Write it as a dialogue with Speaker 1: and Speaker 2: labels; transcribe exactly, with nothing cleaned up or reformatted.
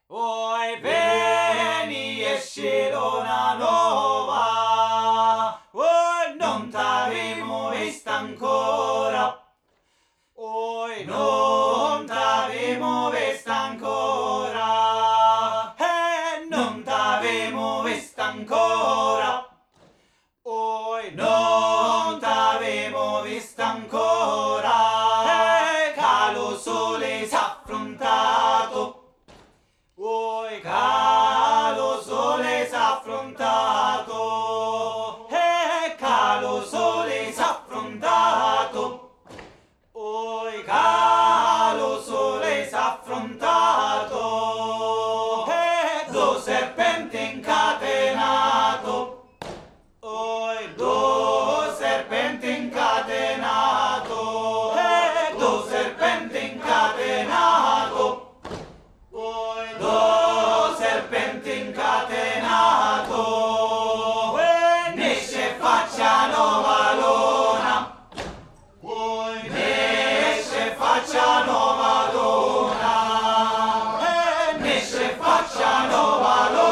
Speaker 1: Oi, vieni e esce luna nuova, oi, non t'avevo vista ancora, oi, non t'avevo vista ancora, eh, non t'avevo vista ancora, oi, non t'avevo vista ancora, eh, che lo sole s'è affrontato. Oi, calo sole s'ha affrontato, e calo sole s'ha affrontato, oi, calo sole s'ha affrontato, e do serpente incatenato, oi, do serpente incatenato, e do serpente incatenato. Oi, do serpente incatenato, nesce faccia nuova luna, oi, nesce faccia nuova luna, nesce faccia nuova luna.